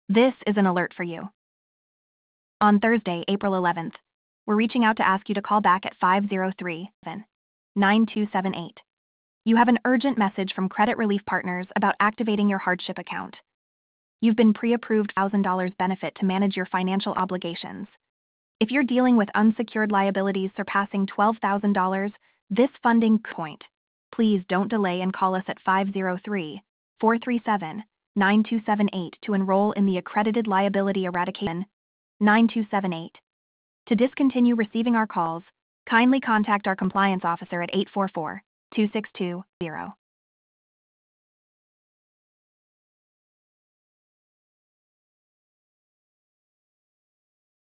This is an alert for you. On Thursday, April 11th, we're reaching out to ask you to call back at 503-9278. You have an urgent message from Credit Relief Partners about activating your hardship account. You've been pre-approved $1,000 benefit to manage your financial obligations. If you're dealing with unsecured liabilities surpassing $12,000, this funding point, please don't delay and call us at 503-437-9278 to enroll in the Accredited Liability Eradication 9278. To discontinue receiving our calls, kindly contact our compliance officer at 844-2620.